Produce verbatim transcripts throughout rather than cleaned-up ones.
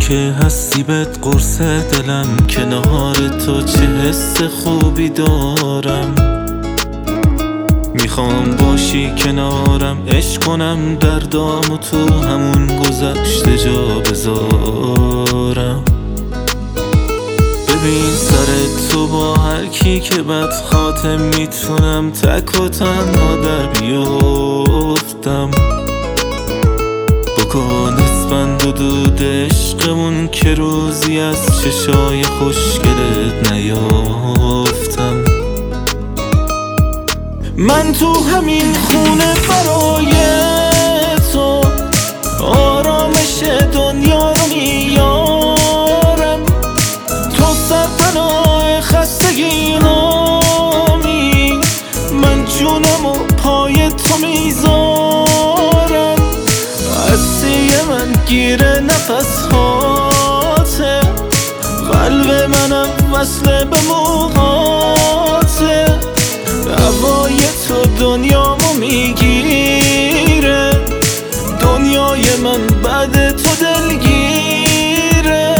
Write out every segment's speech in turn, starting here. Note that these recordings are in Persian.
که هستی بهت قرص دلم، کنار تو چه حس خوبی دارم. میخوام باشی کنارم، عشق کنم دردامو تو همون گذشته جا بذارم. ببین سر تو با هر کی که بد خاتم، میتونم تک و تنها در بیافتم. بکن اسفند و دود عشقمون که روزی از چشای خوشگلت نیافتم. من تو همین خونه برای تو آرامش دنیا رو میارم. تو سرپناه خستگی نامی، من جونم و پای تو میذارم. هستی من گیر نفس هاته، قلب منم وصله به موهاته. هوای تو دنیامو میگیره، دنیای من بعد تو دلگیره.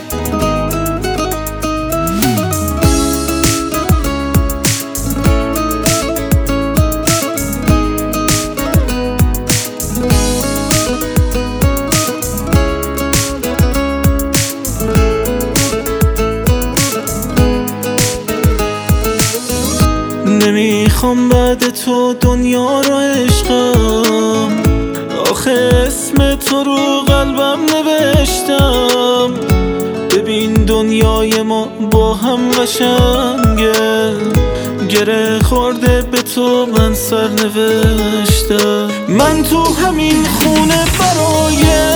نمیخوام بعد تو دنیا رو عشقم، آخه اسم تو رو قلبم نوشتم. ببین دنیای ما با هم قشنگه، گره خورده به تو من سر نوشتم. من تو همین خونه برای